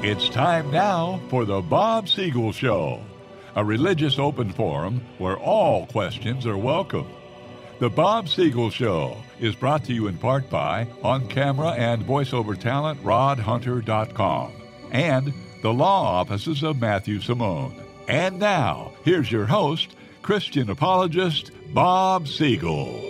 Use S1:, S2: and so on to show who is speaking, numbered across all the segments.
S1: It's time now for the Bob Siegel Show, a religious open forum where all questions are welcome. The Bob Siegel Show is brought to you in part by on-camera and voiceover talent rodhunter.com and the law offices of Matthew Simone. And now, here's your host, Christian apologist Bob Siegel.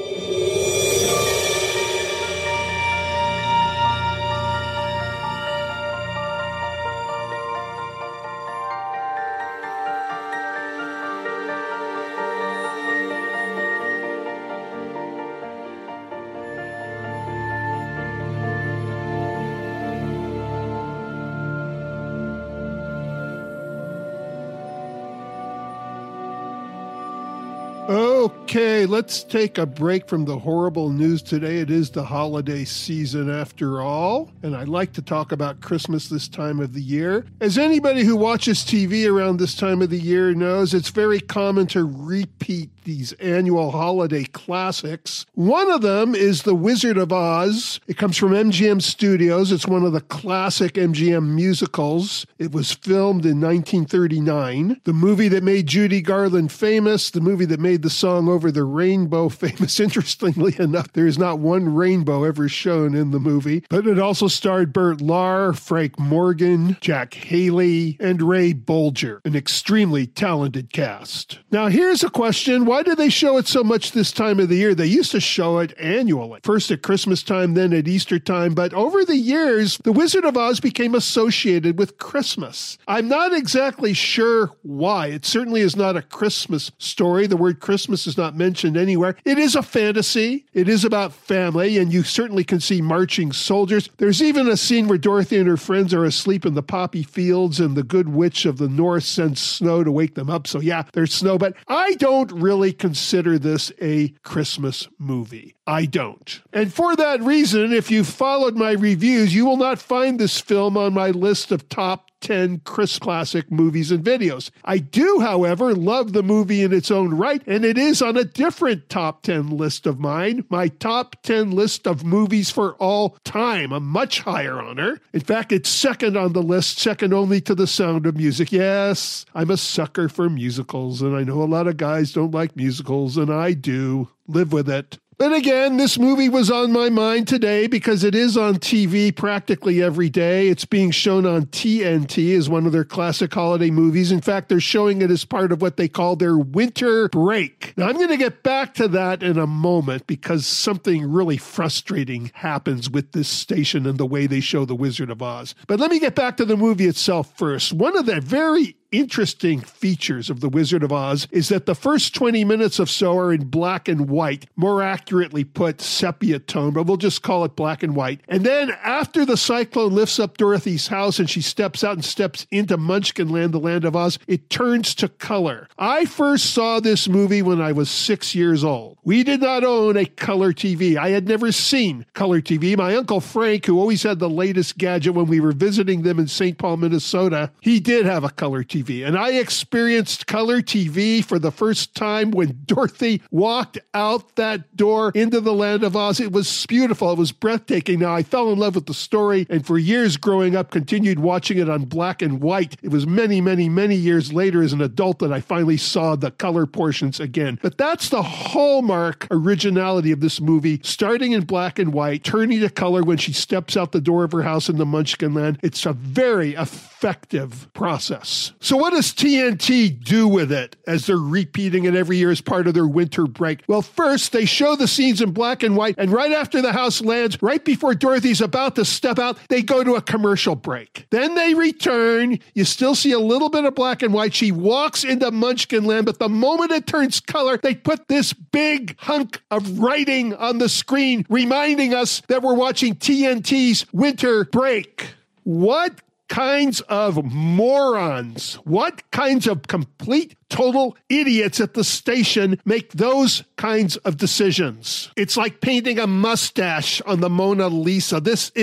S2: Okay, let's take a break from the horrible news today. It is the holiday season after all, and I like to talk about Christmas this time of the year. As anybody who watches TV around this time of the year knows, it's very common to repeat these annual holiday classics. One of them is The Wizard of Oz. It comes from MGM Studios. It's one of the classic MGM musicals. It was filmed in 1939. The movie that made Judy Garland famous, the movie that made the song Over the Rainbow famous. Interestingly enough, there is not one rainbow ever shown in the movie, but it also starred Burt Lahr, Frank Morgan, Jack Haley, and Ray Bolger, an extremely talented cast. Now here's a question. Why do they show it so much this time of the year? They used to show it annually, first at Christmas time, then at Easter time, but over the years, The Wizard of Oz became associated with Christmas. I'm not exactly sure why. It certainly is not a Christmas story. The word Christmas is not mentioned anywhere. It is a fantasy. It is about family, and you certainly can see marching soldiers. There's even a scene where Dorothy and her friends are asleep in the poppy fields, and the good witch of the north sends snow to wake them up. So yeah, there's snow, but I don't really consider this a Christmas movie. I don't. And for that reason, if you've followed my reviews, you will not find this film on my list of top 10 Chris classic movies and videos. I do, however, love the movie in its own right, and it is on a different top 10 list of mine, my top 10 list of movies for all time, a much higher honor. In fact, it's second on the list, second only to The Sound of Music. Yes, I'm a sucker for musicals, and I know a lot of guys don't like musicals, and I do. Live with it. But again, this movie was on my mind today because it is on TV practically every day. It's being shown on TNT as one of their classic holiday movies. In fact, they're showing it as part of what they call their winter break. Now, I'm going to get back to that in a moment because something really frustrating happens with this station and the way they show The Wizard of Oz. But let me get back to the movie itself first. One of the very interesting features of The Wizard of Oz is that the first 20 minutes or so are in black and white, more accurately put sepia tone, but we'll just call it black and white. And then after the cyclone lifts up Dorothy's house and she steps out and steps into Munchkinland, the land of Oz, it turns to color. I first saw this movie when I was 6 years old. We did not own a color TV. I had never seen color TV. My Uncle Frank, who always had the latest gadget when we were visiting them in St. Paul, Minnesota, he did have a color TV. And I experienced color TV for the first time when Dorothy walked out that door into the land of Oz. It was beautiful. It was breathtaking. Now, I fell in love with the story, and for years growing up, continued watching it on black and white. It was many, many, many years later as an adult that I finally saw the color portions again. But that's the hallmark originality of this movie, starting in black and white, turning to color when she steps out the door of her house in the Munchkinland. It's a very effective process. So what does TNT do with it as they're repeating it every year as part of their winter break? Well, first, they show the scenes in black and white, and right after the house lands, right before Dorothy's about to step out, they go to a commercial break. Then they return. You still see a little bit of black and white. She walks into Munchkinland, but the moment it turns color, they put this big hunk of writing on the screen, reminding us that we're watching TNT's winter break. What kinds of morons, what kinds of complete total idiots at the station make those kinds of decisions? It's like painting a mustache on the Mona Lisa. This is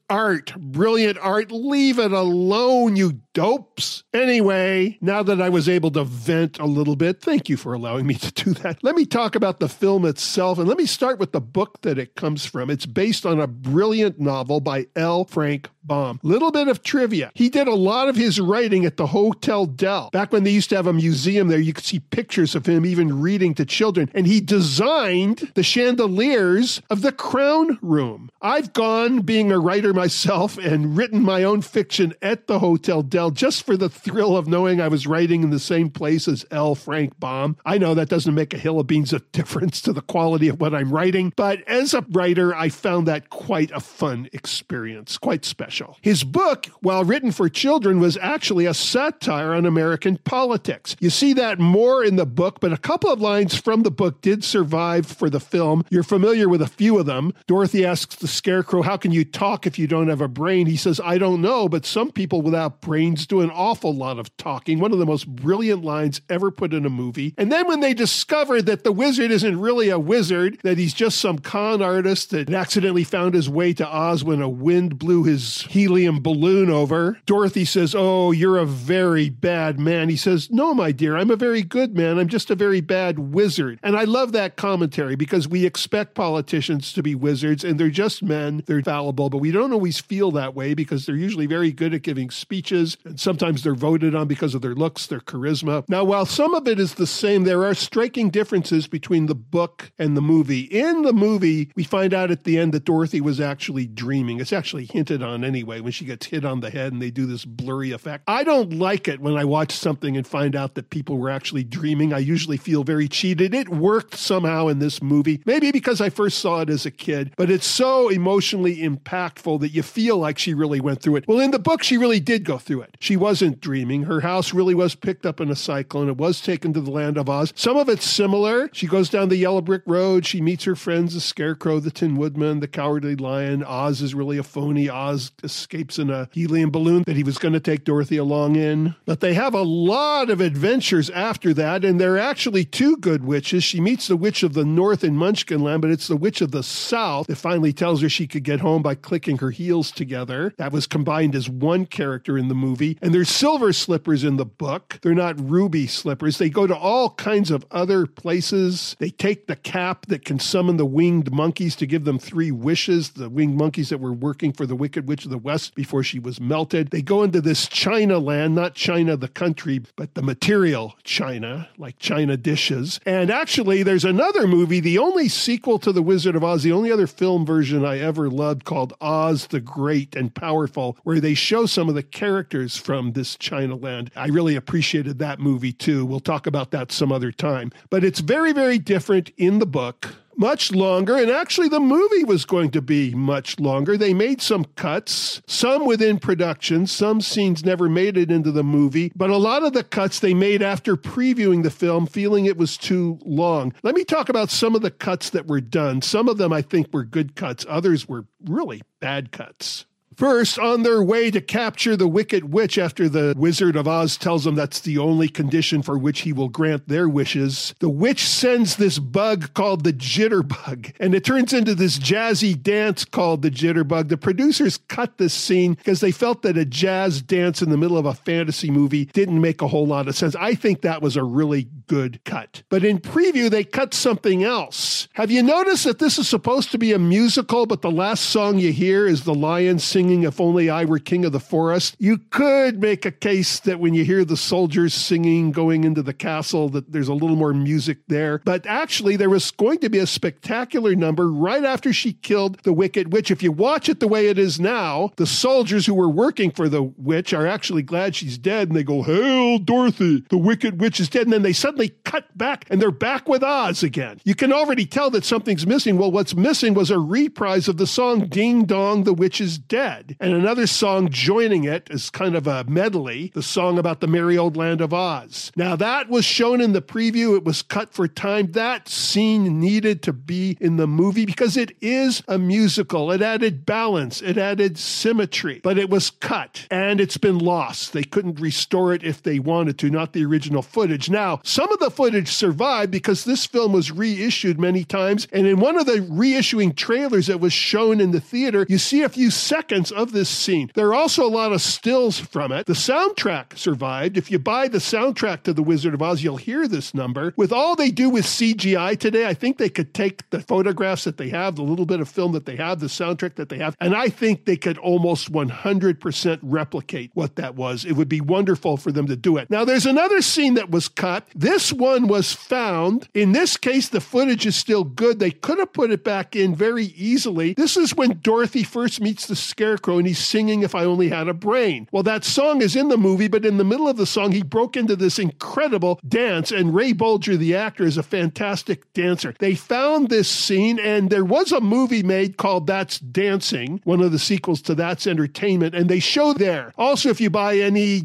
S2: art. Brilliant art. Leave it alone, you dopes. Anyway, now that I was able to vent a little bit, thank you for allowing me to do that. Let me talk about the film itself, and let me start with the book that it comes from. It's based on a brilliant novel by L. Frank Baum. Little bit of trivia. He did a lot of his writing at the Hotel Del. Back when they used to have a museum there, you could see pictures of him even reading to children. And he designed the chandeliers of the Crown Room. I've gone, being a writer myself, and written my own fiction at the Hotel Del just for the thrill of knowing I was writing in the same place as L. Frank Baum. I know that doesn't make a hill of beans of difference to the quality of what I'm writing, but as a writer, I found that quite a fun experience, quite special. His book, while written for children, was actually a satire on American politics. You see that more in the book, but a couple of lines from the book did survive for the film. You're familiar with a few of them. Dorothy asks the Scarecrow, how can you talk if you don't have a brain? He says, I don't know, but some people without brains do an awful lot of talking. One of the most brilliant lines ever put in a movie. And then when they discovered that the wizard isn't really a wizard, that he's just some con artist that accidentally found his way to Oz when a wind blew his helium balloon over, Dorothy says, oh, you're a very bad man. He says, no, my dear, I'm a very good man. I'm just a very bad wizard. And I love that commentary because we expect politicians to be wizards and they're just men. They're fallible, but we don't always feel that way because they're usually very good at giving speeches. And sometimes they're voted on because of their looks, their charisma. Now, while some of it is the same, there are striking differences between the book and the movie. In the movie, we find out at the end that Dorothy was actually dreaming. It's actually hinted on anyway when she gets hit on the head and they do this blurry effect. I don't like it when I watch something and find out that people were actually dreaming. I usually feel very cheated. It worked somehow in this movie, maybe because I first saw it as a kid, but it's so emotionally impactful that you feel like she really went through it. Well, in the book, she really did go through it. She wasn't dreaming. Her house really was picked up in a cyclone. It was taken to the land of Oz. Some of it's similar. She goes down the yellow brick road. She meets her friends, the Scarecrow, the Tin Woodman, the Cowardly Lion. Oz is really a phony. Oz escapes in a helium balloon that he was going to take Dorothy along in. But they have a lot of adventures after that, and there are actually two good witches. She meets the Witch of the North in Munchkinland, but it's the Witch of the South that finally tells her she could get home by clicking her heels together. That was combined as one character in the movie. And there's silver slippers in the book. They're not ruby slippers. They go to all kinds of other places. They take the cap that can summon the winged monkeys to give them 3 wishes, the winged monkeys that were working for the Wicked Witch of the West before she was melted. They go into this China land, not China the country, but the material China, like China dishes. And actually, there's another movie, the only sequel to The Wizard of Oz, the only other film version I ever loved, called Oz the Great and Powerful, where they show some of the characters from this China land. I really appreciated that movie too. We'll talk about that some other time. But it's very, very different in the book. Much longer, and actually the movie was going to be much longer. They made some cuts, some within production, some scenes never made it into the movie, but a lot of the cuts they made after previewing the film, feeling it was too long. Let me talk about some of the cuts that were done. Some of them I think were good cuts, others were really bad cuts. First, on their way to capture the Wicked Witch after the Wizard of Oz tells them that's the only condition for which he will grant their wishes, the witch sends this bug called the Jitterbug, and it turns into this jazzy dance called the Jitterbug. The producers cut this scene because they felt that a jazz dance in the middle of a fantasy movie didn't make a whole lot of sense. I think that was a really good cut. But in preview, they cut something else. Have you noticed that this is supposed to be a musical, but the last song you hear is the lion singing If Only I Were King of the Forest? You could make a case that when you hear the soldiers singing going into the castle, that there's a little more music there. But actually, there was going to be a spectacular number right after she killed the Wicked Witch. If you watch it the way it is now, the soldiers who were working for the witch are actually glad she's dead, and they go, "Hail, Dorothy, the Wicked Witch is dead." And then they suddenly cut back, and they're back with Oz again. You can already tell that something's missing. Well, what's missing was a reprise of the song Ding Dong, the Witch is Dead, and another song joining it as kind of a medley, the song about the merry old land of Oz. Now, that was shown in the preview. It was cut for time. That scene needed to be in the movie because it is a musical. It added balance. It added symmetry, but it was cut, and it's been lost. They couldn't restore it if they wanted to, not the original footage. Now, some of the footage survived because this film was reissued many times, and in one of the reissuing trailers that was shown in the theater, you see a few seconds sequence of this scene. There are also a lot of stills from it. The soundtrack survived. If you buy the soundtrack to The Wizard of Oz, you'll hear this number. With all they do with CGI today, I think they could take the photographs that they have, the little bit of film that they have, the soundtrack that they have, and I think they could almost 100% replicate what that was. It would be wonderful for them to do it. Now, there's another scene that was cut. This one was found. In this case, the footage is still good. They could have put it back in very easily. This is when Dorothy first meets the Scarecrow and he's singing If I Only Had a Brain. Well, that song is in the movie, but in the middle of the song, he broke into this incredible dance, and Ray Bolger, the actor, is a fantastic dancer. They found this scene, and there was a movie made called That's Dancing, one of the sequels to That's Entertainment, and they show there. Also, if you buy any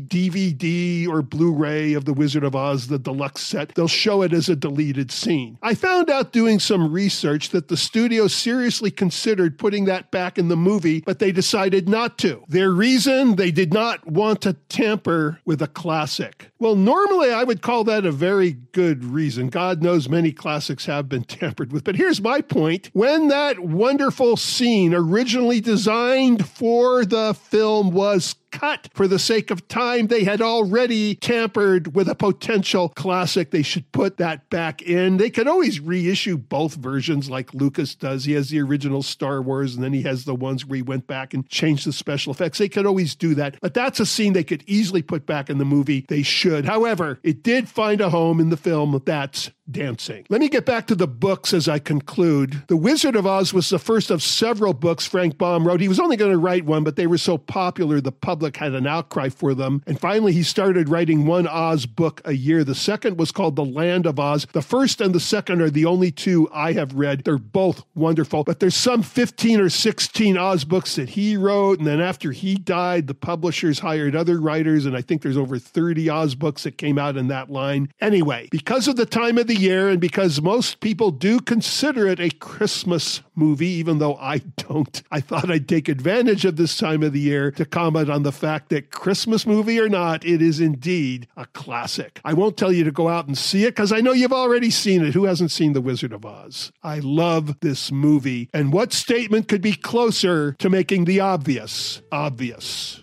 S2: DVD or Blu-ray of The Wizard of Oz, the deluxe set, they'll show it as a deleted scene. I found out doing some research that the studio seriously considered putting that back in the movie, but they decided not to. Their reason, they did not want to tamper with a classic. Well, normally I would call that a very good reason. God knows many classics have been tampered with. But here's my point. When that wonderful scene originally designed for the film was cut for the sake of time, they had already tampered with a potential classic. They should put that back in. They could always reissue both versions like Lucas does. He has the original Star Wars, and then he has the ones where he went back and changed the special effects. They could always do that. But that's a scene they could easily put back in the movie. They should. However, it did find a home in the film That's Dancing. Let me get back to the books as I conclude. The Wizard of Oz was the first of several books Frank Baum wrote. He was only going to write one, but they were so popular, the public had an outcry for them. And finally, he started writing one Oz book a year. The second was called The Land of Oz. The first and the second are the only two I have read. They're both wonderful, but there's some 15 or 16 Oz books that he wrote. And then after he died, the publishers hired other writers. And I think there's over 30 Oz books that came out in that line. Anyway, because of the time of the year and because most people do consider it a Christmas movie, even though I don't, I thought I'd take advantage of this time of the year to comment on the fact that Christmas movie or not, it is indeed a classic. I won't tell you to go out and see it because I know you've already seen it. Who hasn't seen The Wizard of Oz? I love this movie. And what statement could be closer to making the obvious obvious?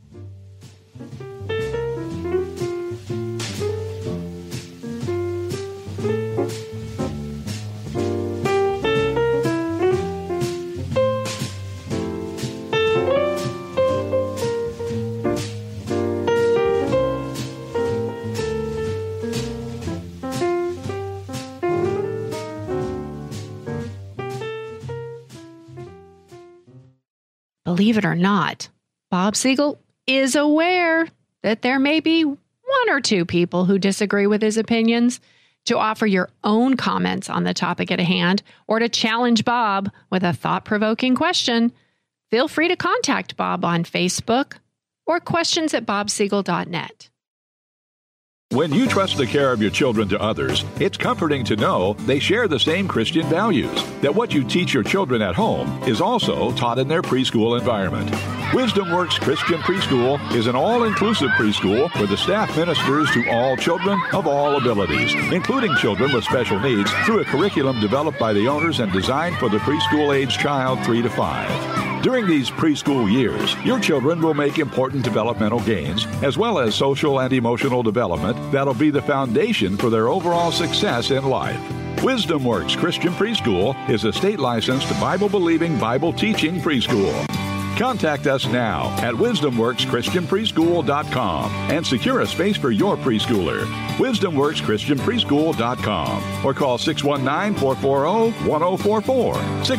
S3: Believe it or not, Bob Siegel is aware that there may be one or two people who disagree with his opinions. To offer your own comments on the topic at hand or to challenge Bob with a thought-provoking question, feel free to contact Bob on Facebook or questions@bobsiegel.net.
S1: When you trust the care of your children to others, it's comforting to know they share the same Christian values, that what you teach your children at home is also taught in their preschool environment. Wisdom Works Christian Preschool is an all-inclusive preschool where the staff ministers to all children of all abilities, including children with special needs, through a curriculum developed by the owners and designed for the preschool-age child 3 to 5. During these preschool years, your children will make important developmental gains, as well as social and emotional development that'll be the foundation for their overall success in life. Wisdom Works Christian Preschool is a state-licensed, Bible-believing, Bible-teaching preschool. Contact us now at wisdomworkschristianpreschool.com and secure a space for your preschooler. wisdomworkschristianpreschool.com or call 619-440-1044.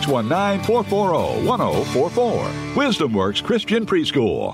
S1: 619-440-1044. Wisdom Works Christian Preschool.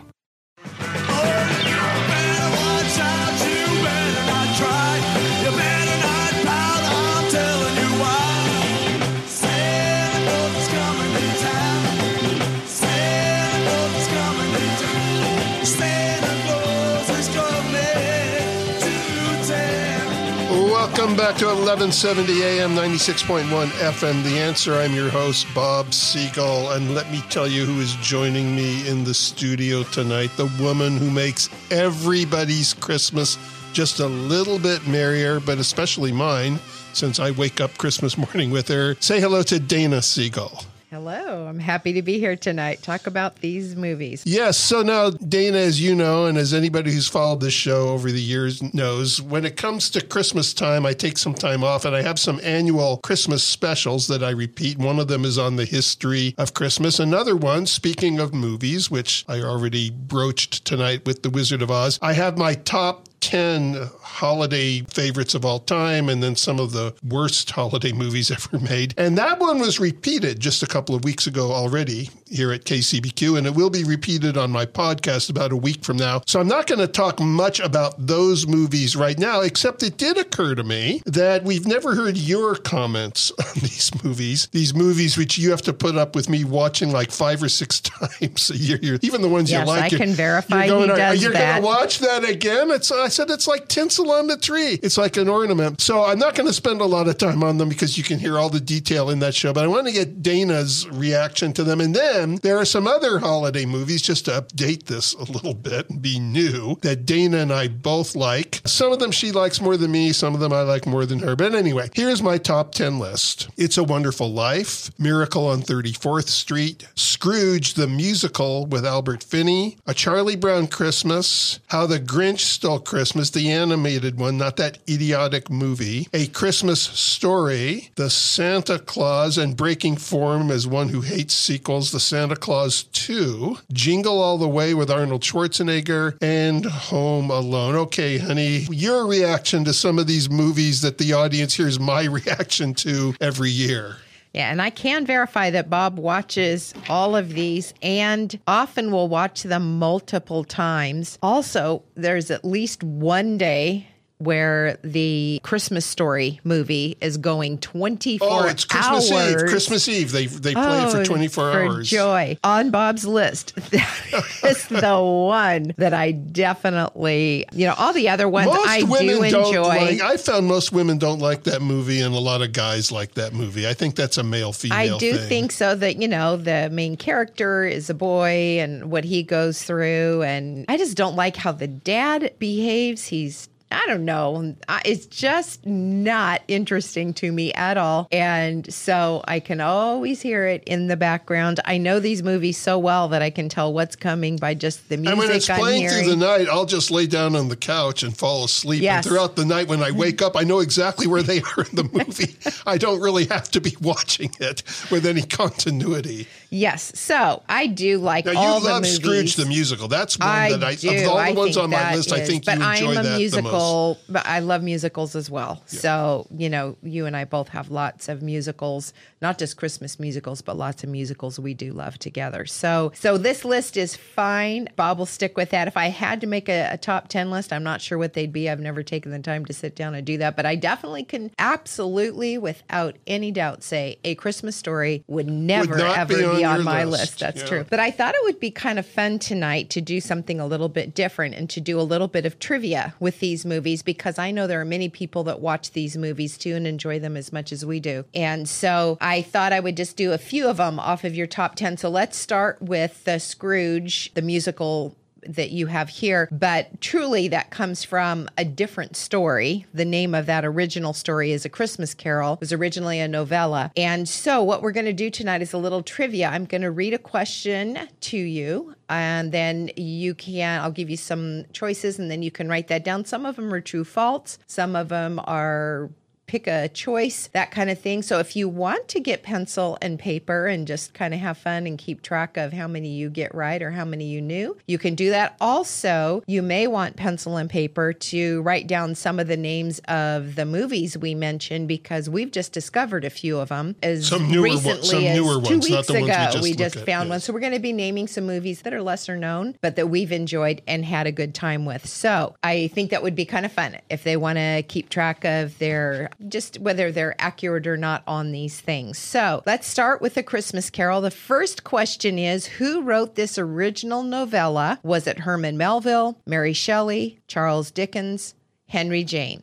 S2: Welcome back to 1170 AM, 96.1 FM. The Answer. I'm your host, Bob Siegel. And let me tell you who is joining me in the studio tonight. The woman who makes everybody's Christmas just a little bit merrier, but especially mine, since I wake up Christmas morning with her. Say hello to Dana Siegel.
S4: Hello. I'm happy to be here tonight. Talk about these movies.
S2: Yes. So now, Dana, as you know, and as anybody who's followed this show over the years knows, when it comes to Christmas time, I take some time off and I have some annual Christmas specials that I repeat. One of them is on the history of Christmas. Another one, speaking of movies, which I already broached tonight with The Wizard of Oz, I have my top 10 holiday favorites of all time, and then some of the worst holiday movies ever made. And that one was repeated just a couple of weeks ago already here at KCBQ, and it will be repeated on my podcast about a week from now. So I'm not going to talk much about those movies right now, except it did occur to me that we've never heard your comments on these movies which you have to put up with me watching like 5 or 6 times a year. Even the ones you like.
S4: Yes, I can verify
S2: you're
S4: he does that.
S2: You're going to watch that again? I said it's like tinsel on the tree. It's like an ornament. So I'm not going to spend a lot of time on them because you can hear all the detail in that show. But I want to get Dana's reaction to them. And then there are some other holiday movies, just to update this a little bit and be new, that Dana and I both like. Some of them she likes more than me. Some of them I like more than her. But anyway, here's my top 10 list. It's a Wonderful Life, Miracle on 34th Street, Scrooge the Musical with Albert Finney, A Charlie Brown Christmas, How the Grinch Stole Christmas, the animated one, not that idiotic movie, A Christmas Story, The Santa Claus, and breaking form as one who hates sequels, The Santa Claus 2, Jingle All the Way with Arnold Schwarzenegger, and Home Alone. Okay, honey, your reaction to some of these movies that the audience hears my reaction to every year.
S4: Yeah, and I can verify that Bob watches all of these and often will watch them multiple times. Also, there's at least one day where the Christmas Story movie is going 24 hours.
S2: Oh, it's Christmas Eve. Christmas Eve. They play it for 24 hours.
S4: For joy. On Bob's list, that is the one that I definitely, all the other ones I do enjoy.
S2: I found most women don't like that movie, and a lot of guys like that movie. I think that's a male-female thing.
S4: I do think so, that, the main character is a boy and what he goes through. And I just don't like how the dad behaves. I don't know. It's just not interesting to me at all. And so I can always hear it in the background. I know these movies so well that I can tell what's coming by just the music I'm hearing.
S2: And when it's playing through the night, I'll just lay down on the couch and fall asleep. Yes. And throughout the night when I wake up, I know exactly where they are in the movie. I don't really have to be watching it with any continuity.
S4: Yes. So I do like all the movies.
S2: You love Scrooge the Musical. That's one that of all the ones on my list, I think you enjoy that the most.
S4: But I love musicals as well. Yeah. So, you and I both have lots of musicals, not just Christmas musicals, but lots of musicals we do love together. So this list is fine. Bob will stick with that. If I had to make a top 10 list, I'm not sure what they'd be. I've never taken the time to sit down and do that, but I definitely can absolutely, without any doubt, say A Christmas Story would never, ever be on my list. That's true. But I thought it would be kind of fun tonight to do something a little bit different and to do a little bit of trivia with these movies, because I know there are many people that watch these movies too and enjoy them as much as we do. And so I thought I would just do a few of them off of your top 10. So let's start with the Scrooge, the musical that you have here, but truly that comes from a different story. The name of that original story is A Christmas Carol. It was originally a novella. And so what we're going to do tonight is a little trivia. I'm going to read a question to you, and then I'll give you some choices, and then you can write that down. Some of them are true, false. Some of them are pick a choice, that kind of thing. So if you want to get pencil and paper and just kind of have fun and keep track of how many you get right or how many you knew, you can do that. Also, you may want pencil and paper to write down some of the names of the movies we mentioned, because we've just discovered a few of them as recently as 2 weeks ago. We just found one. So we're going to be naming some movies that are lesser known, but that we've enjoyed and had a good time with. So I think that would be kind of fun if they want to keep track of just whether they're accurate or not on these things. So let's start with A Christmas Carol. The first question is, who wrote this original novella? Was it Herman Melville, Mary Shelley, Charles Dickens, Henry James?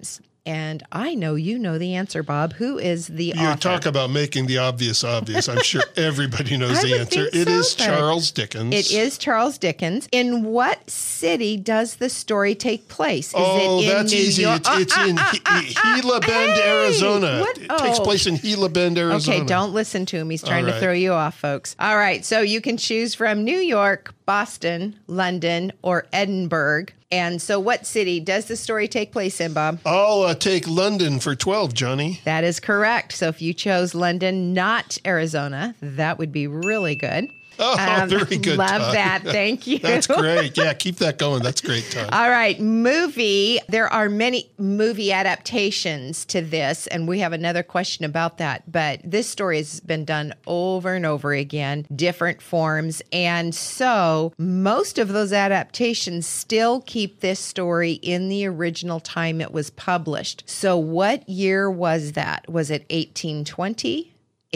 S4: And I know you know the answer, Bob. Who is the author?
S2: You talk about making the obvious obvious. I'm sure everybody knows the answer. It is Charles Dickens.
S4: It is Charles Dickens. In what city does the story take place? Is
S2: it in
S4: that's
S2: New easy.
S4: York?
S2: It's in Gila Bend, Arizona. It takes place in Gila Bend, Arizona.
S4: Okay, don't listen to him. He's trying to throw you off, folks. All right, so you can choose from New York, Boston, London, or Edinburgh. And so what city does the story take place in, Bob?
S2: I'll take London for 12, Johnny.
S4: That is correct. So if you chose London, not Arizona, that would be really good.
S2: Oh, very good.
S4: Love
S2: Todd.
S4: that. Thank you.
S2: That's great. Yeah, keep that going. That's great, Todd.
S4: All right. Movie. There are many movie adaptations to this, and we have another question about that. But this story has been done over and over again, different forms. And so most of those adaptations still keep this story in the original time it was published. So what year was that? Was it 1820,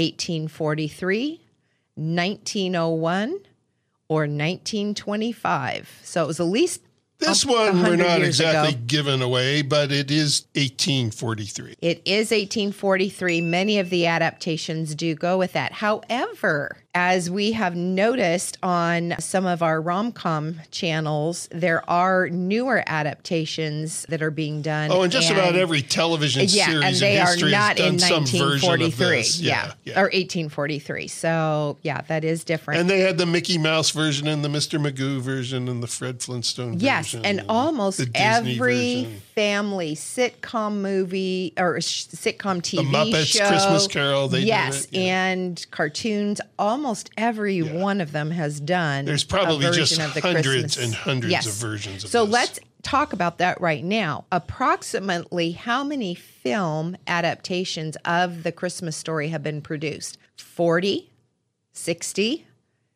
S4: 1843? 1901 or 1925. So it was at least
S2: this one we're not exactly giving away, but it is 1843.
S4: It is 1843. Many of the adaptations do go with that. However, as we have noticed on some of our rom-com channels, there are newer adaptations that are being done.
S2: Oh, and just about every television series
S4: and they
S2: in history
S4: are not
S2: has done
S4: in
S2: some version of
S4: 1943.
S2: this.
S4: Yeah, or 1843. So, yeah, that is different.
S2: And they had the Mickey Mouse version and the Mr. Magoo version and the Fred Flintstone version.
S4: Yes, and almost every
S2: version.
S4: family sitcom movie or sitcom TV
S2: show. The Muppets Christmas Carol, they did it. Yeah.
S4: And cartoons, almost every one of them has done.
S2: There's probably
S4: a version
S2: just
S4: of the
S2: hundreds
S4: Christmas.
S2: and hundreds of versions of
S4: so
S2: this.
S4: let's talk about that right now. Approximately how many film adaptations of the Christmas story have been produced? 40, 60,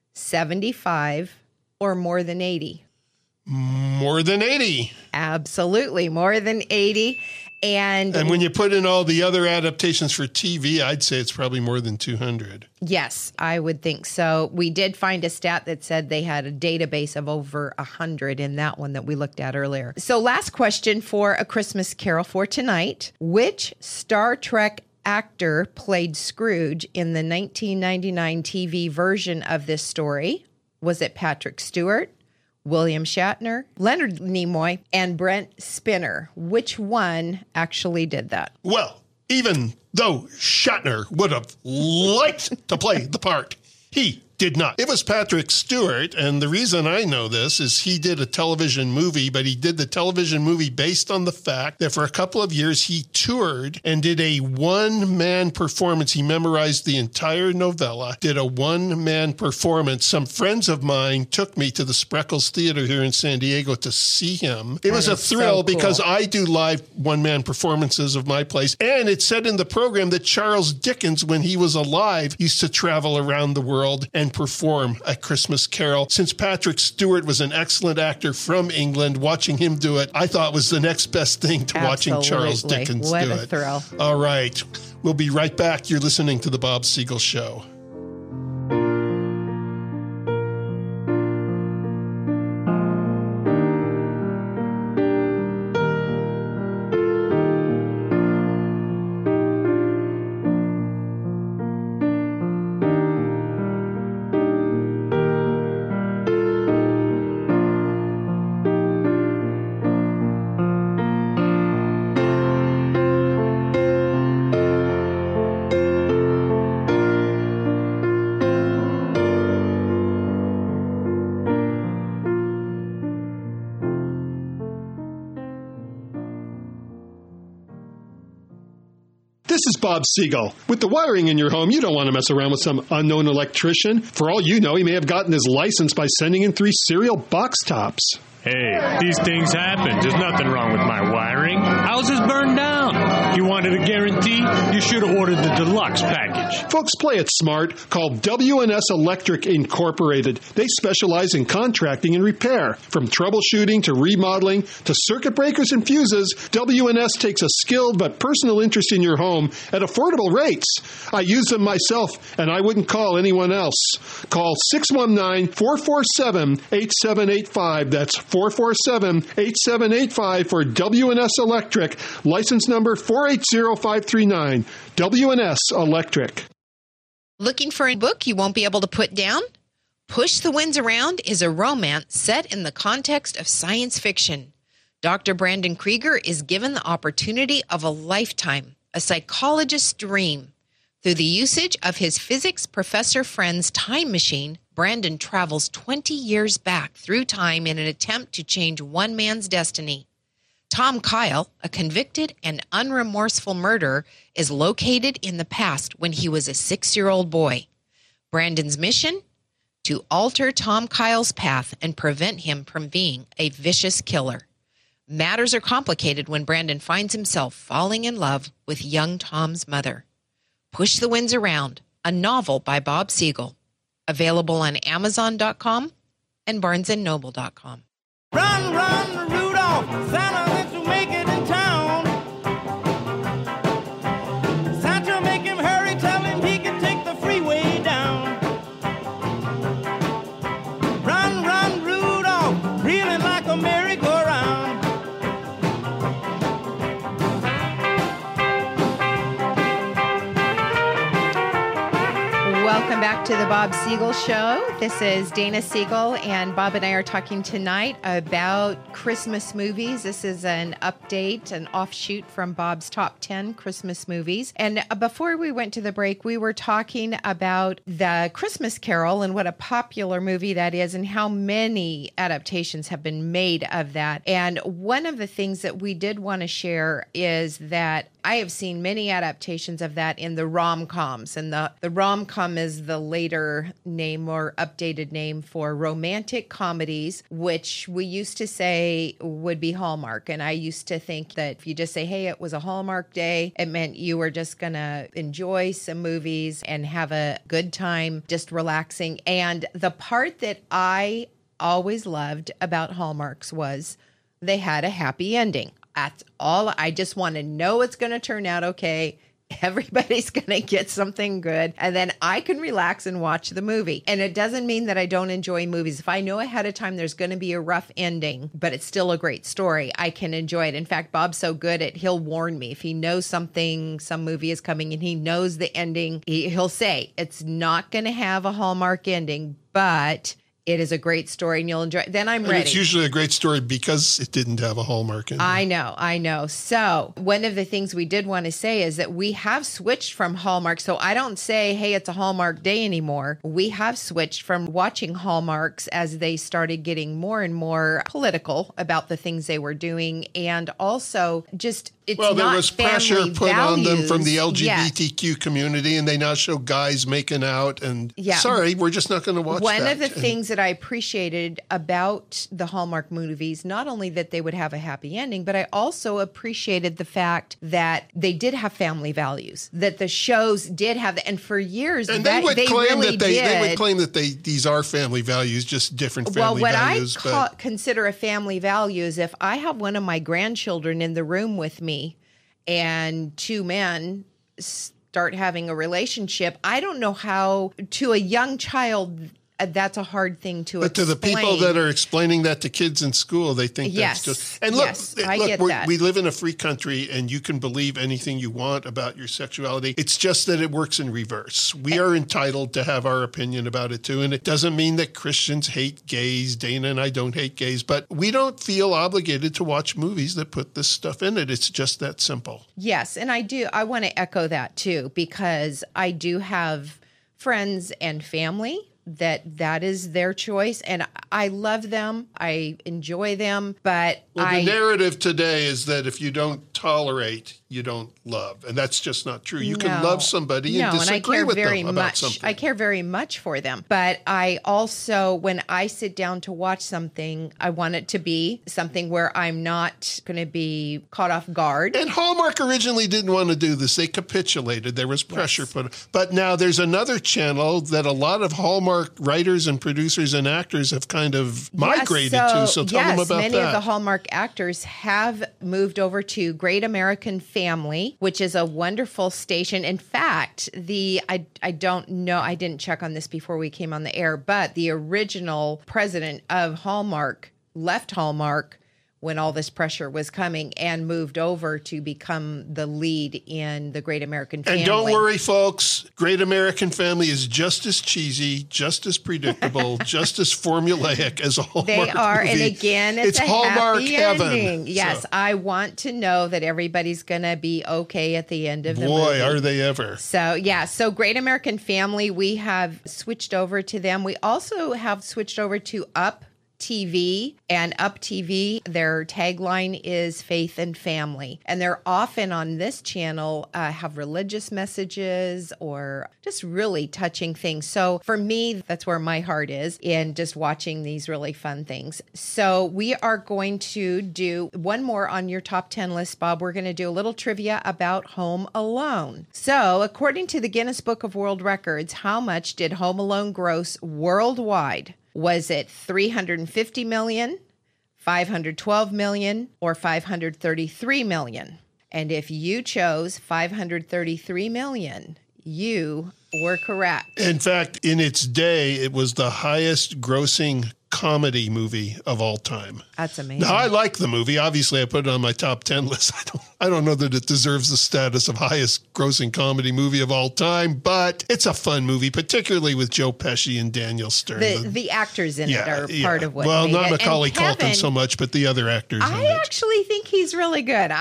S4: 75, or more than 80?
S2: More than 80.
S4: Absolutely, more than 80. And
S2: when you put in all the other adaptations for TV, I'd say it's probably more than 200.
S4: Yes, I would think so. We did find a stat that said they had a database of over 100 in that one that we looked at earlier. So last question for A Christmas Carol for tonight. Which Star Trek actor played Scrooge in the 1999 TV version of this story? Was it Patrick Stewart, William Shatner, Leonard Nimoy, and Brent Spiner? Which one actually did that?
S2: Well, even though Shatner would have liked to play the part, he did not. It was Patrick Stewart, and the reason I know this is he did a television movie, but he did the television movie based on the fact that for a couple of years he toured and did a one-man performance. He memorized the entire novella, did a one-man performance. Some friends of mine took me to the Spreckles Theater here in San Diego to see him. It was a thrill so cool. Because I do live one-man performances of my plays, and it said in the program that Charles Dickens, when he was alive, used to travel around the world and perform A Christmas Carol. Since Patrick Stewart was an excellent actor from England, watching him do it, I thought was the next best thing to watching Charles Dickens do it.
S4: What a thrill.
S2: All right. We'll be right back. You're listening to The Bob Siegel Show. This is Bob Siegel. With the wiring in your home, you don't want to mess around with some unknown electrician. For all you know, he may have gotten his license by sending in 3 cereal box tops.
S5: Hey, these things happen. There's nothing wrong with my wiring. Ours is burned down. You wanted a guarantee? You should have ordered the deluxe package.
S2: Folks, play it smart. Call W&S Electric Incorporated. They specialize in contracting and repair. From troubleshooting to remodeling to circuit breakers and fuses, W&S takes a skilled but personal interest in your home at affordable rates. I use them myself, and I wouldn't call anyone else. Call 619-447-8785. That's 447-8785. 877-8785 for WNS Electric, license number 480539, WNS Electric.
S4: Looking for a book you won't be able to put down? Push the Winds Around is a romance set in the context of science fiction. Dr. Brandon Krieger is given the opportunity of a lifetime, a psychologist's dream. Through the usage of his physics professor friend's time machine, Brandon travels 20 years back through time in an attempt to change one man's destiny. Tom Kyle, a convicted and unremorseful murderer, is located in the past when he was a 6-year-old boy. Brandon's mission? To alter Tom Kyle's path and prevent him from being a vicious killer. Matters are complicated when Brandon finds himself falling in love with young Tom's mother. Push the Winds Around, a novel by Bob Siegel. Available on Amazon.com and BarnesandNoble.com.
S6: Run, run, Rudolph, Santa lets you make it in town. Santa make him hurry, tell him he can take the freeway down. Run, run, Rudolph, reeling like a merry-go-round.
S4: Welcome back to the Bob Siegel Show. This is Dana Siegel, and Bob and I are talking tonight about Christmas movies. This is an update, an offshoot from Bob's Top 10 Christmas movies. And before we went to the break, we were talking about the Christmas Carol and what a popular movie that is and how many adaptations have been made of that. And one of the things that we did want to share is that I have seen many adaptations of that in the rom-coms, and the rom-com is the later name or updated name for romantic comedies, which we used to say would be Hallmark. And I used to think that if you just say, hey, it was a Hallmark day, it meant you were just going to enjoy some movies and have a good time, just relaxing. And the part that I always loved about Hallmarks was they had a happy ending. That's all. I just want to know it's going to turn out okay. Everybody's going to get something good. And then I can relax and watch the movie. And it doesn't mean that I don't enjoy movies. If I know ahead of time there's going to be a rough ending, but it's still a great story, I can enjoy it. In fact, Bob's so good at he'll warn me. If he knows some movie is coming and he knows the ending, he'll say, it's not going to have a Hallmark ending, but it is a great story and you'll enjoy it. Then I'm ready.
S2: It's usually a great story because it didn't have a Hallmark in it.
S4: I know. So one of the things we did want to say is that we have switched from Hallmark. So I don't say, hey, it's a Hallmark day anymore. We have switched from watching Hallmarks as they started getting more and more political about the things they were doing. And also just
S2: there was pressure put on them from the LGBTQ community, and they now show guys making out. And sorry, we're just not going to watch that.
S4: One of the things that I appreciated about the Hallmark movies, not only that they would have a happy ending, but I also appreciated the fact that they did have family values, that the shows did have, and for years,
S2: and they would claim that these are family values, just different family values.
S4: Well, what I consider a family value is if I have one of my grandchildren in the room with me, and two men start having a relationship, I don't know how, to a young child, that's a hard thing to explain.
S2: But to the people that are explaining that to kids in school, they think that's just... And look,
S4: I get that.
S2: We live in a free country, and you can believe anything you want about your sexuality. It's just that it works in reverse. We are entitled to have our opinion about it, too. And it doesn't mean that Christians hate gays. Dana and I don't hate gays. But we don't feel obligated to watch movies that put this stuff in it. It's just that simple.
S4: Yes, and I do. I want to echo that, too, because I do have friends and family that is their choice, and I love them. I enjoy them, but
S2: the narrative today is that if you don't tolerate, you don't love, and that's just not true. You can love somebody and disagree with them about something.
S4: I care very much for them, but I also, when I sit down to watch something, I want it to be something where I'm not going to be caught off guard.
S2: And Hallmark originally didn't want to do this. They capitulated. There was pressure put. But now there's another channel that a lot of Hallmark writers and producers and actors have kind of migrated to. So tell them about that.
S4: Many of the Hallmark actors have moved over to Great American Family, which is a wonderful station. In fact, I don't know, I didn't check on this before we came on the air, but the original president of Hallmark left Hallmark when all this pressure was coming and moved over to become the lead in The Great American Family.
S2: And don't worry, folks, Great American Family is just as cheesy, just as predictable, just as formulaic as a Hallmark
S4: They are,
S2: movie.
S4: and again, it's a
S2: Hallmark
S4: happy
S2: heaven.
S4: ending. Yes,
S2: So,
S4: I want to know that everybody's going to be okay at the end of the movie.
S2: boy, are they ever.
S4: So, so Great American Family, we have switched over to them. We also have switched over to Up TV, and Up TV, their tagline is faith and family. And they're often on this channel have religious messages or just really touching things. So for me, that's where my heart is in just watching these really fun things. So we are going to do one more on your top 10 list, Bob. We're going to do a little trivia about Home Alone. So according to the Guinness Book of World Records, how much did Home Alone gross worldwide? Was it 350 million, 512 million, or 533 million? And if you chose 533 million, you were correct.
S2: In fact, in its day, it was the highest grossing comedy movie of all time.
S4: That's amazing.
S2: Now, I like the movie. Obviously, I put it on my top 10 list. I don't know that it deserves the status of highest grossing comedy movie of all time, but it's a fun movie, particularly with Joe Pesci and Daniel Stern.
S4: The actors in it are part of what
S2: Well,
S4: made
S2: not
S4: it.
S2: Macaulay
S4: And Kevin,
S2: Culkin so much, but the other actors in
S4: I
S2: it.
S4: actually think he's really good.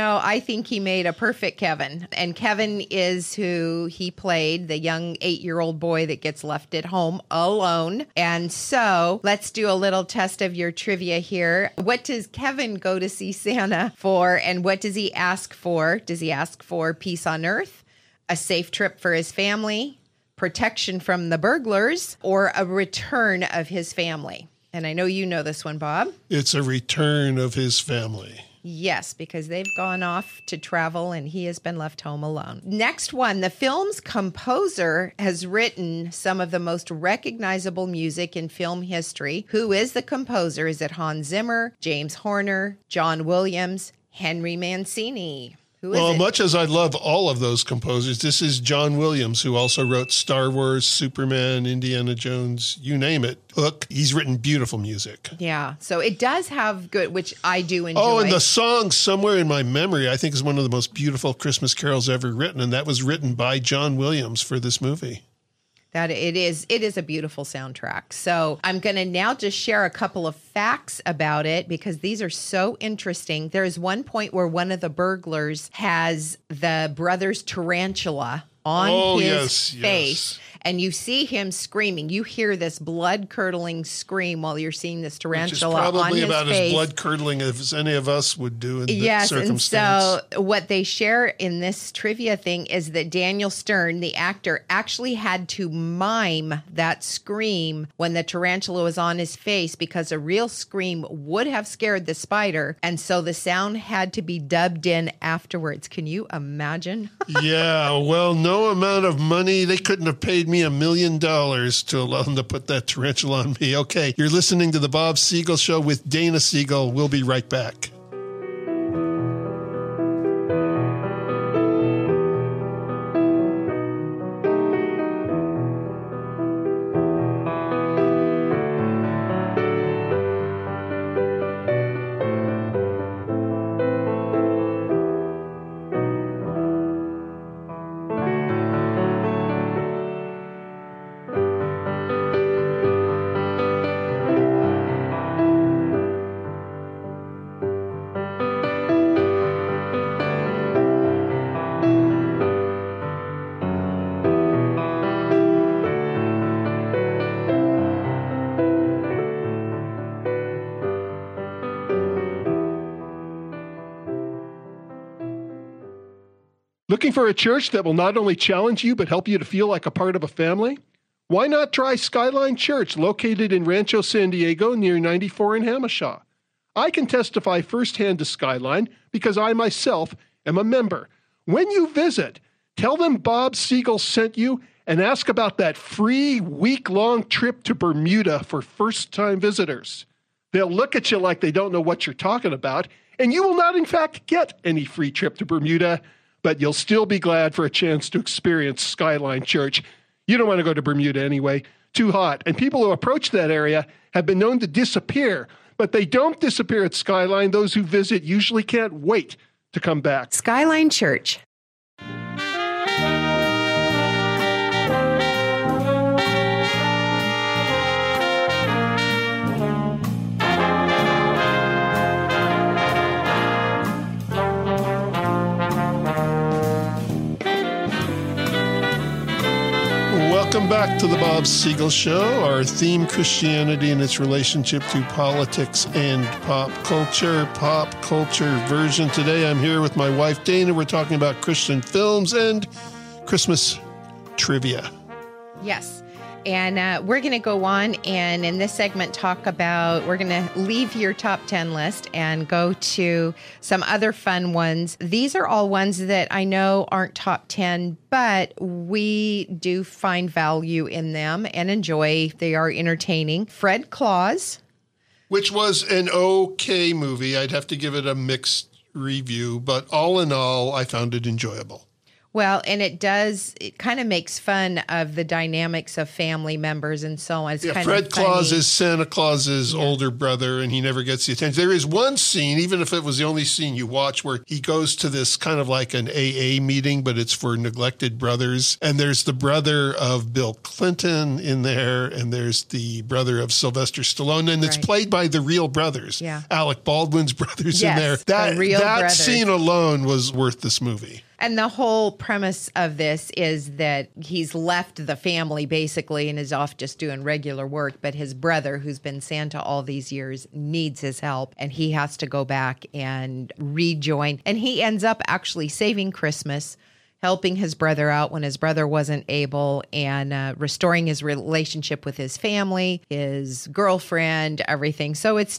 S4: I think he made a perfect Kevin. And Kevin is who he played, the young 8-year-old boy that gets left at home alone. And so let's do a little test of your trivia here. What does Kevin go to see Santa for, and what does he ask for? Does he ask for peace on earth, a safe trip for his family, protection from the burglars, or a return of his family? And I know you know this one, Bob.
S2: It's a return of his family.
S4: Yes, because they've gone off to travel and he has been left home alone. Next one, the film's composer has written some of the most recognizable music in film history. Who is the composer? Is it Hans Zimmer, James Horner, John Williams, Henry Mancini? Who is
S2: Well,
S4: it?
S2: much as I love all of those composers, this is John Williams, who also wrote Star Wars, Superman, Indiana Jones, you name it. Hook. He's written beautiful music.
S4: Yeah, so it does have good, which I do enjoy.
S2: Oh, and the song Somewhere in My Memory, I think, is one of the most beautiful Christmas carols ever written, and that was written by John Williams for this movie.
S4: That it is a beautiful soundtrack. So I'm going to now just share a couple of facts about it because these are so interesting. There is one point where one of the burglars has the brother's tarantula on his face. And you see him screaming. You hear this blood-curdling scream while you're seeing this tarantula on his face.
S2: Which is probably about as blood-curdling as any of us would do in that circumstance.
S4: And so what they share in this trivia thing is that Daniel Stern, the actor, actually had to mime that scream when the tarantula was on his face because a real scream would have scared the spider. And so the sound had to be dubbed in afterwards. Can you imagine?
S2: Yeah, well, no amount of money. They couldn't have paid me $1 million to allow them to put that tarantula on me. Okay, you're listening to the Bob Siegel Show with Dana Siegel. We'll be right back. Looking for a church that will not only challenge you, but help you to feel like a part of a family? Why not try Skyline Church, located in Rancho San Diego near 94 in Hamishaw? I can testify firsthand to Skyline because I myself am a member. When you visit, tell them Bob Siegel sent you and ask about that free week-long trip to Bermuda for first-time visitors. They'll look at you like they don't know what you're talking about, and you will not, in fact, get any free trip to Bermuda, but you'll still be glad for a chance to experience Skyline Church. You don't want to go to Bermuda anyway. Too hot. And people who approach that area have been known to disappear But they don't disappear at Skyline. Those who visit usually can't wait to come back.
S4: Skyline Church.
S2: Welcome back to the Bob Siegel Show. Our theme, Christianity and its relationship to politics and pop culture version. Today I'm here with my wife, Dana. We're talking about Christian films and Christmas trivia.
S4: Yes. And we're going to go on and in this segment we're going to leave your top 10 list and go to some other fun ones. These are all ones that I know aren't top 10, but we do find value in them and enjoy. They are entertaining. Fred Claus.
S2: Which was an okay movie. I'd have to give it a mixed review, but all in all, I found it enjoyable.
S4: Well, and it kind of makes fun of the dynamics of family members and so on. It's kind
S2: Fred
S4: of funny.
S2: Claus is Santa Claus's older brother, and he never gets the attention. There is one scene, even if it was the only scene you watch, where he goes to this kind of like an AA meeting, but it's for neglected brothers. And there's the brother of Bill Clinton in there, and there's the brother of Sylvester Stallone, and it's played by the real brothers.
S4: Yeah.
S2: Alec Baldwin's brothers in there. That scene alone was worth this movie.
S4: And the whole premise of this is that he's left the family basically and is off just doing regular work. But his brother, who's been Santa all these years, needs his help. And he has to go back and rejoin. And he ends up actually saving Christmas, helping his brother out when his brother wasn't able, and restoring his relationship with his family, his girlfriend, everything. So and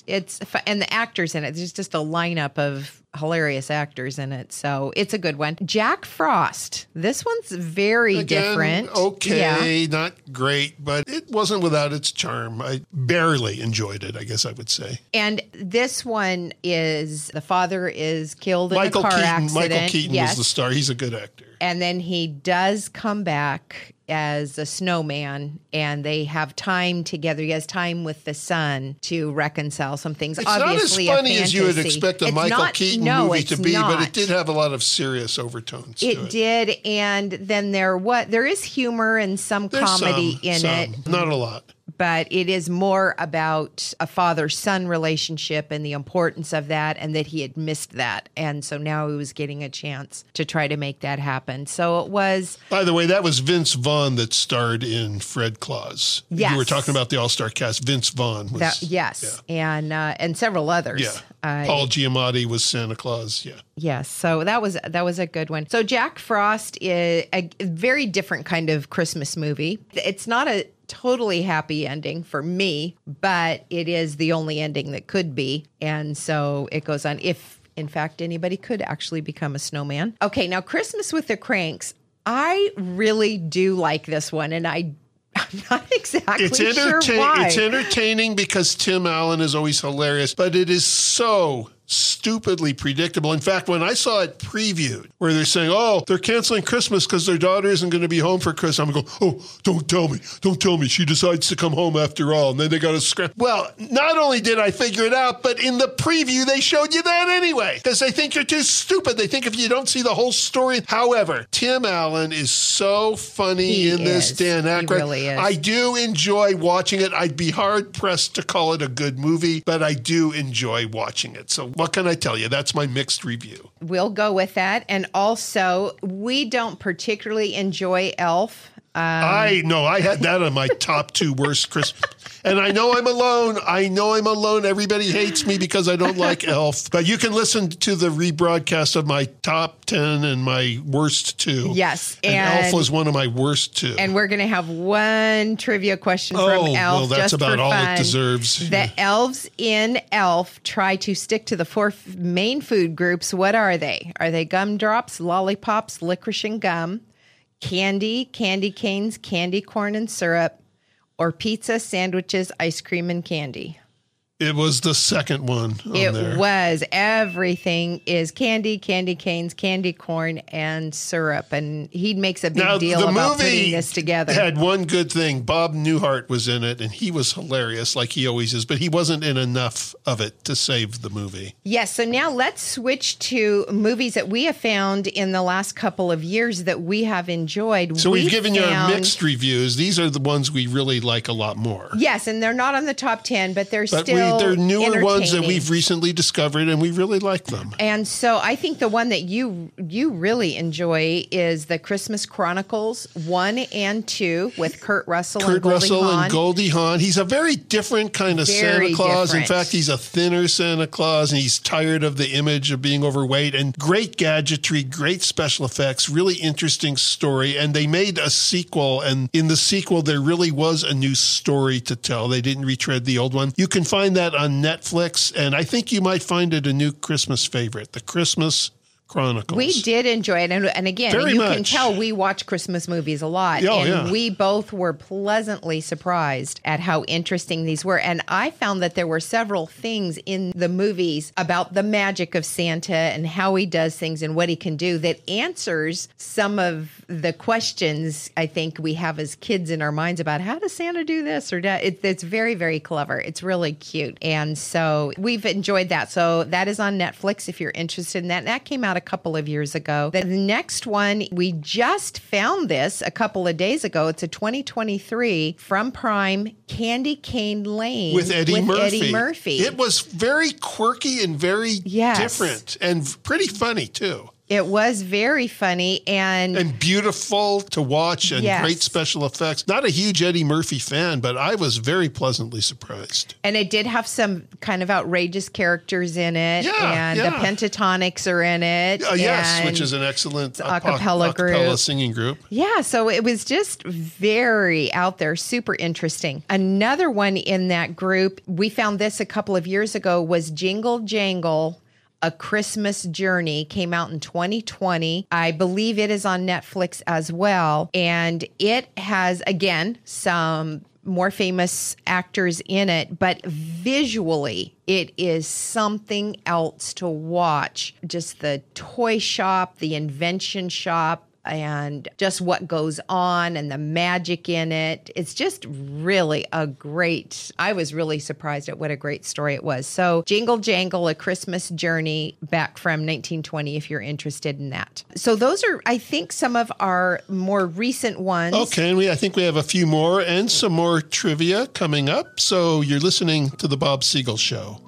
S4: the actors in it, there's just a lineup of hilarious actors in it. So it's a good one. Jack Frost. This one's very different.
S2: Okay, not great, but it wasn't without its charm. I barely enjoyed it, I guess I would say.
S4: And this one is, the father is killed in a car accident.
S2: Michael Keaton was the star. He's a good actor.
S4: And then he does come back as a snowman, and they have time together. He has time with the son to reconcile some things.
S2: It's
S4: Obviously,
S2: not as funny as you would expect a Michael Keaton movie to be, but it did have a lot of serious overtones to it.
S4: It did, and then there is humor and some comedy in it.
S2: Not a lot.
S4: But it is more about a father-son relationship and the importance of that, and that he had missed that. And so now he was getting a chance to try to make that happen. So it was...
S2: By the way, that was Vince Vaughn that starred in Fred Claus.
S4: Yes.
S2: You were talking about the all-star cast. Vince Vaughn was...
S4: Yes, yeah. And several others.
S2: Yeah. Paul Giamatti was Santa Claus, yeah.
S4: Yes, so that was a good one. So Jack Frost is a very different kind of Christmas movie. It's not a totally happy ending for me, but it is the only ending that could be. And so it goes on, if in fact anybody could actually become a snowman. Okay, now Christmas with the Cranks. I really do like this one, and I'm not exactly sure why.
S2: It's entertaining because Tim Allen is always hilarious, but it is so stupidly predictable. In fact, when I saw it previewed, where they're saying, oh, they're canceling Christmas because their daughter isn't going to be home for Christmas, I'm going, oh, don't tell me. She decides to come home after all. And then they got to scrap. Well, not only did I figure it out, but in the preview, they showed you that anyway, because they think you're too stupid. They think if you don't see the whole story. However, Tim Allen is so funny in this. Dan Aykroyd.
S4: He really is.
S2: I do enjoy watching it. I'd be hard pressed to call it a good movie, but I do enjoy watching it. So what can I tell you? That's my mixed review.
S4: We'll go with that. And also, we don't particularly enjoy Elf.
S2: I know. I had that on my top 2 worst Christmas. And I know I'm alone. Everybody hates me because I don't like Elf. But you can listen to the rebroadcast of my top 10 and my worst 2.
S4: Yes.
S2: And Elf was one of my worst 2.
S4: And we're going to have one trivia question from Elf.
S2: Well, that's
S4: just
S2: about
S4: for
S2: all
S4: fun.
S2: it deserves.
S4: The elves in Elf try to stick to the 4 main food groups. What are they? Are they gumdrops, lollipops, licorice and gum, candy, candy canes, candy corn and syrup, or pizza, sandwiches, ice cream, and candy?
S2: It was the second one on
S4: It
S2: there.
S4: was. Everything is candy, candy canes, candy corn, and syrup. And he makes a big deal about putting this together.
S2: Had one good thing. Bob Newhart was in it, and he was hilarious like he always is, but he wasn't in enough of it to save the movie.
S4: Yes, so now let's switch to movies that we have found in the last couple of years that we have enjoyed.
S2: So we've given you our mixed reviews. These are the ones we really like a lot more.
S4: Yes, and they're not on the top 10, but they're
S2: they're newer ones that
S4: entertaining.
S2: we've recently discovered, and we really like them.
S4: And so I think the one that you really enjoy is the Christmas Chronicles 1 and 2 with Kurt Russell
S2: and Goldie Hawn. He's a very different kind of Santa Claus.
S4: Different.
S2: In fact, he's a thinner Santa Claus, and he's tired of the image of being overweight. And great gadgetry, great special effects, really interesting story. And they made a sequel, and in the sequel, there really was a new story to tell. They didn't retread the old one. You can find that on Netflix, and I think you might find it a new Christmas favorite, the Christmas Chronicles.
S4: We did enjoy it. And again,
S2: Very
S4: you
S2: much.
S4: can tell we watch Christmas movies a lot.
S2: Oh,
S4: and
S2: yeah.
S4: we both were pleasantly surprised at how interesting these were. And I found that there were several things in the movies about the magic of Santa and how he does things and what he can do that answers some of the questions I think we have as kids in our minds about how does Santa do this or that. It's very, very clever. It's really cute. And so we've enjoyed that. So that is on Netflix if you're interested in that. And that came out a couple of years ago. The next one, we just found this a couple of days ago. It's a 2023 from Prime, Candy Cane Lane
S2: with Eddie
S4: Murphy.
S2: It was very quirky and very different and pretty funny too.
S4: It was very funny and
S2: beautiful to watch and great special effects. Not a huge Eddie Murphy fan, but I was very pleasantly surprised.
S4: And it did have some kind of outrageous characters in it. And the Pentatonics are in it.
S2: Yes, which is an excellent
S4: acapella
S2: singing group.
S4: Yeah, so it was just very out there, super interesting. Another one in that group, we found this a couple of years ago, was Jingle Jangle, A Christmas Journey, came out in 2020. I believe it is on Netflix as well. And it has, again, some more famous actors in it, but visually, it is something else to watch. Just the toy shop, the invention shop, and just what goes on and the magic in it. It's just really I was really surprised at what a great story it was. So Jingle Jangle, A Christmas Journey, back from 1920, if you're interested in that. So those are, I think, some of our more recent ones.
S2: Okay, and I think we have a few more and some more trivia coming up. So you're listening to The Bob Siegel Show.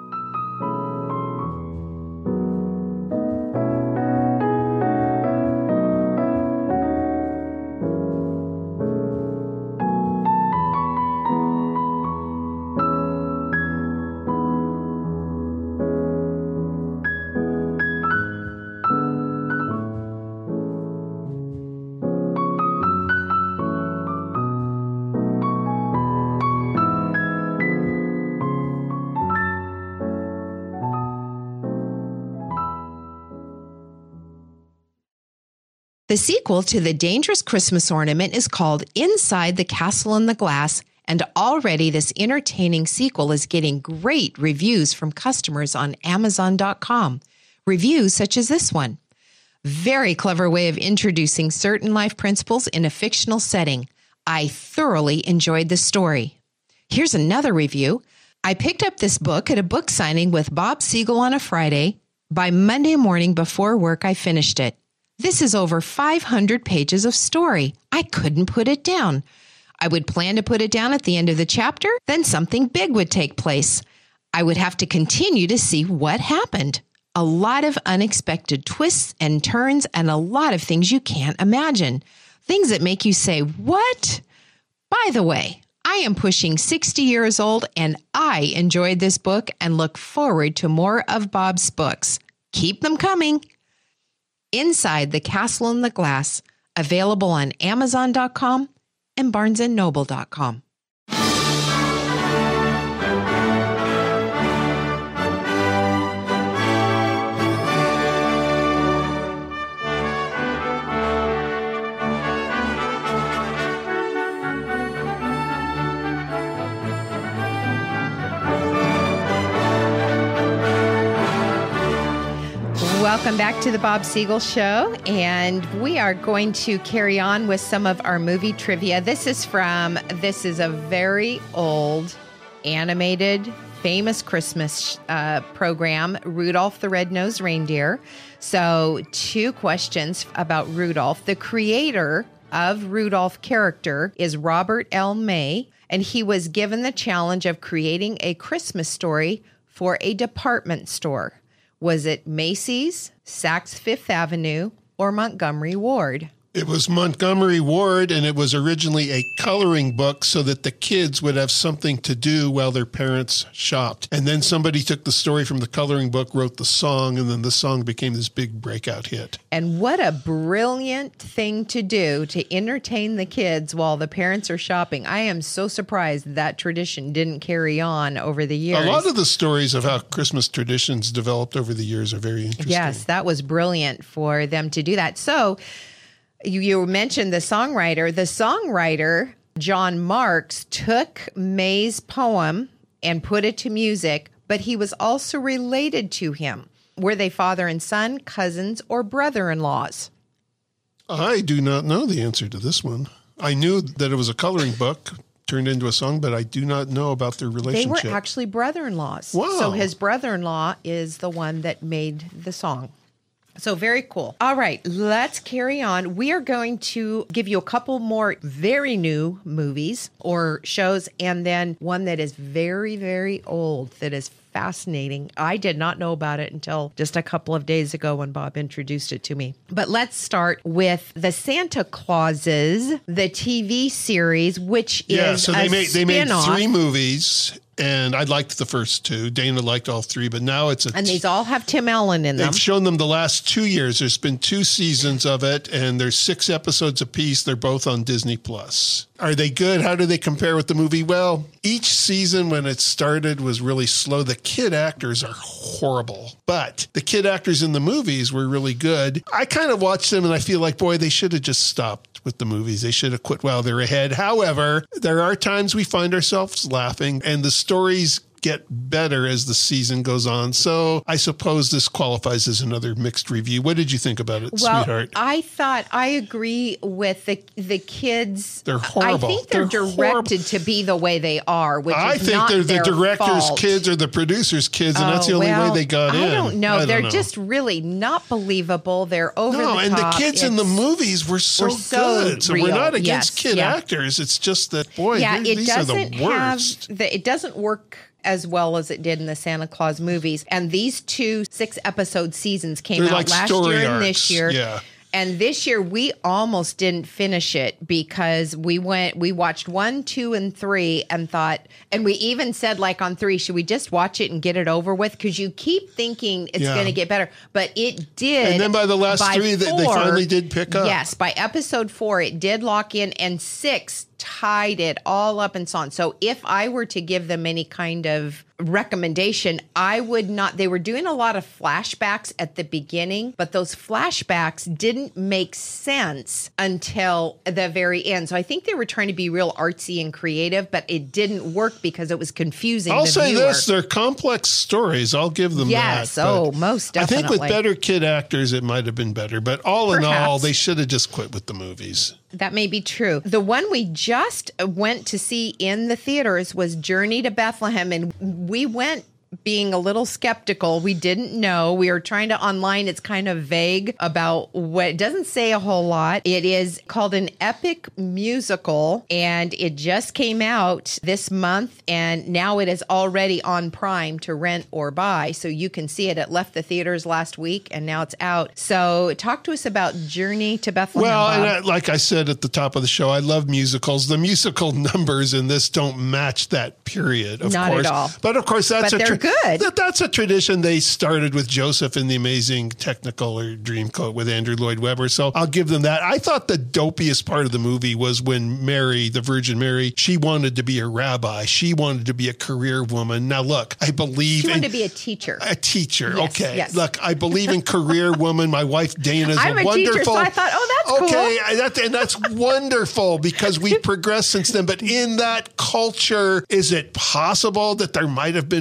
S4: The sequel to The Dangerous Christmas Ornament is called Inside the Castle in the Glass, and already this entertaining sequel is getting great reviews from customers on Amazon.com. Reviews such as this one. Very clever way of introducing certain life principles in a fictional setting. I thoroughly enjoyed the story. Here's another review. I picked up this book at a book signing with Bob Siegel on a Friday. By Monday morning before work, I finished it. This is over 500 pages of story. I couldn't put it down. I would plan to put it down at the end of the chapter, then something big would take place. I would have to continue to see what happened. A lot of unexpected twists and turns and a lot of things you can't imagine. Things that make you say, what? By the way, I am pushing 60 years old and I enjoyed this book and look forward to more of Bob's books. Keep them coming. Inside the Castle in the Glass, available on Amazon.com and BarnesandNoble.com. Welcome back to the Bob Siegel Show, and we are going to carry on with some of our movie trivia. This is a very old animated famous Christmas program, Rudolph the Red-Nosed Reindeer. So 2 questions about Rudolph. The creator of Rudolph character is Robert L. May, and he was given the challenge of creating a Christmas story for a department store. Was it Macy's, Saks Fifth Avenue, or Montgomery Ward?
S2: It was Montgomery Ward, and it was originally a coloring book so that the kids would have something to do while their parents shopped. And then somebody took the story from the coloring book, wrote the song, and then the song became this big breakout hit.
S4: And what a brilliant thing to do to entertain the kids while the parents are shopping. I am so surprised that tradition didn't carry on over the years.
S2: A lot of the stories of how Christmas traditions developed over the years are very interesting.
S4: Yes, that was brilliant for them to do that. So you mentioned the songwriter. The songwriter, John Marks, took May's poem and put it to music, but he was also related to him. Were they father and son, cousins, or brother-in-laws?
S2: I do not know the answer to this one. I knew that it was a coloring book turned into a song, but I do not know about their relationship.
S4: They were actually brother-in-laws.
S2: Wow.
S4: So his brother-in-law is the one that made the song. So very cool. All right, let's carry on. We are going to give you a couple more very new movies or shows, and then one that is very, very old that is fascinating. I did not know about it until just a couple of days ago when Bob introduced it to me. But let's start with the Santa Clauses, the TV series, which is
S2: so they made 3 movies. And I liked the first 2. Dana liked all 3, but now it's
S4: and these all have Tim Allen in them.
S2: They've shown them the last 2 years. There's been 2 seasons of it, and there's 6 episodes apiece. They're both on Disney Plus. Are they good? How do they compare with the movie? Well, each season when it started was really slow. The kid actors are horrible, but the kid actors in the movies were really good. I kind of watched them and I feel like, boy, they should have just stopped with the movies. They should have quit while they're ahead. However, there are times we find ourselves laughing, and the stories get better as the season goes on. So I suppose this qualifies as another mixed review. What did you think about it, sweetheart?
S4: I agree with the kids.
S2: They're horrible.
S4: I think they're directed to be the way they are, which
S2: I
S4: is
S2: think
S4: not
S2: they're the
S4: their
S2: director's
S4: fault.
S2: kids or the producer's kids, and that's the only way they got in.
S4: I don't know. They're just really not believable. They're over the top.
S2: And the kids in the movies were so good. So
S4: real.
S2: we're not against kid actors. It's just that, boy, these are the worst.
S4: It doesn't work as well as it did in the Santa Claus movies. And these 2 6-episode seasons came out
S2: like
S4: last year and
S2: arcs.
S4: this year.
S2: Yeah.
S4: And this year we almost didn't finish it because we watched 1, 2, and 3 and thought, and we even said like on 3, should we just watch it and get it over with? Because you keep thinking it's going to get better, but it did.
S2: And then by the last 3, they finally did pick up.
S4: Yes, by episode 4, it did lock in, and 6 tied it all up and so on. So if I were to give them any kind of recommendation, I would not. They were doing a lot of flashbacks at the beginning, but those flashbacks didn't make sense until the very end. So I think they were trying to be real artsy and creative, but it didn't work because it was confusing.
S2: I'll say this, they're complex stories. I'll give them that.
S4: Yes, most definitely.
S2: I think with better kid actors, it might have been better, but all in all, they should have just quit with the movies.
S4: That may be true. The one we just went to see in the theaters was Journey to Bethlehem, and we went being a little skeptical. We didn't know. We were trying to online. It's kind of vague about what it doesn't say a whole lot. It is called an epic musical, and it just came out this month, and now it is already on Prime to rent or buy. So you can see it. It left the theaters last week, and now it's out. So talk to us about Journey to Bethlehem.
S2: Well,
S4: Bob.
S2: and like I said at the top of the show, I love musicals. The musical numbers in this don't match that period, of
S4: Not
S2: course.
S4: at all.
S2: But of course, that's
S4: they're good.
S2: That's a tradition they started with Joseph in the Amazing Technicolor Dreamcoat with Andrew Lloyd Webber. So I'll give them that. I thought the dopiest part of the movie was when Mary, the Virgin Mary, she wanted to be a rabbi. She wanted to be a career woman. Now, look, I believe
S4: she wanted to be a teacher.
S2: A teacher,
S4: yes,
S2: okay.
S4: Yes.
S2: Look, I believe in career woman. My wife Dana is
S4: I'm a
S2: wonderful.
S4: teacher, so I thought, that's
S2: cool. And that's wonderful because we've progressed since then. But in that culture, is it possible that there might have been 1 or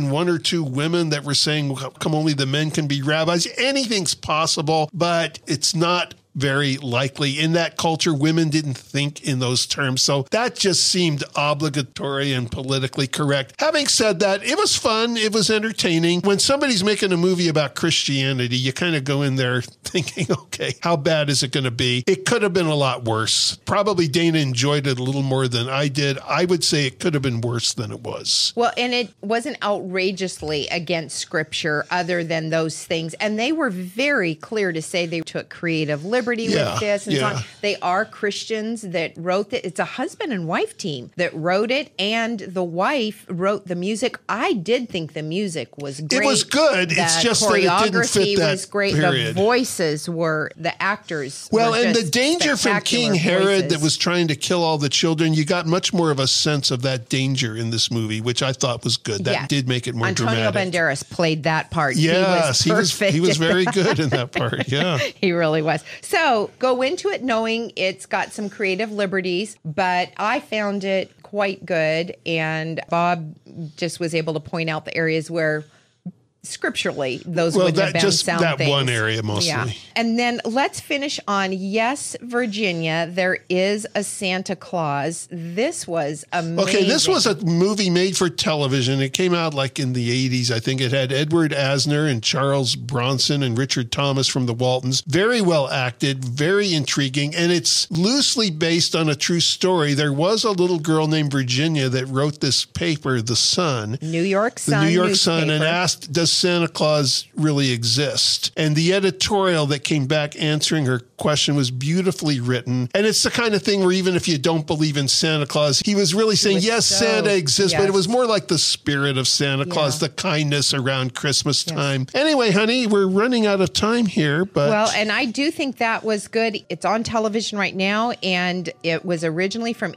S2: two women that were saying, come only the men can be rabbis. Anything's possible, but it's not very likely. In that culture, women didn't think in those terms. So that just seemed obligatory and politically correct. Having said that, it was fun. It was entertaining. When somebody's making a movie about Christianity, you kind of go in there thinking, okay, how bad is it going to be? It could have been a lot worse. Probably Dana enjoyed it a little more than I did. I would say it could have been worse than it was.
S4: Well, and it wasn't outrageously against scripture other than those things. And they were very clear to say they took creative liberty with this and so on. They are Christians that wrote it. It's a husband and wife team that wrote it, and the wife wrote the music. I did think the music was great.
S2: It was good. It's just that it didn't fit that
S4: was great.
S2: period.
S4: The voices were, the actors
S2: well,
S4: were
S2: and
S4: just
S2: the danger from King Herod
S4: voices.
S2: that was trying to kill all the children, you got much more of a sense of that danger in this movie, which I thought was good. That did make it more
S4: Antonio
S2: dramatic.
S4: Banderas played that part.
S2: Yes,
S4: he was perfect.
S2: He was very good in that part. Yeah.
S4: He really was. So go into it knowing it's got some creative liberties, but I found it quite good. And Bob just was able to point out the areas where scripturally those would have been
S2: just
S4: sound
S2: that
S4: things.
S2: one area mostly.
S4: Yeah. And then let's finish on Yes, Virginia. There is a Santa Claus. This was amazing.
S2: Okay, this was a movie made for television. It came out like in the 80s. I think it had Edward Asner and Charles Bronson and Richard Thomas from the Waltons. Very well acted, very intriguing, and it's loosely based on a true story. There was a little girl named Virginia that wrote this paper, The Sun.
S4: New York Sun.
S2: The New York
S4: newspaper.
S2: Sun, and asked, does Santa Claus really exist? And the editorial that came back answering her question was beautifully written. And it's the kind of thing where even if you don't believe in Santa Claus, he was really saying, yes, Santa exists, but it was more like the spirit of Santa Claus, the kindness around Christmas time. Anyway, honey, we're running out of time here, but...
S4: Well, and I do think that was good. It's on television right now, and it was originally from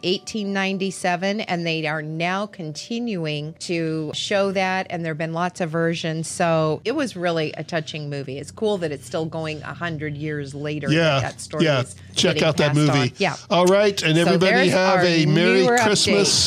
S4: 1897, and they are now continuing to show that, and there have been lots of versions. So it was really a touching movie. It's cool that it's still going 100 years later. That story is
S2: check out that
S4: passed
S2: movie.
S4: On. Yeah.
S2: All right, and
S4: So
S2: everybody
S4: there's
S2: have
S4: our
S2: a Merry
S4: newer
S2: Christmas.
S4: update.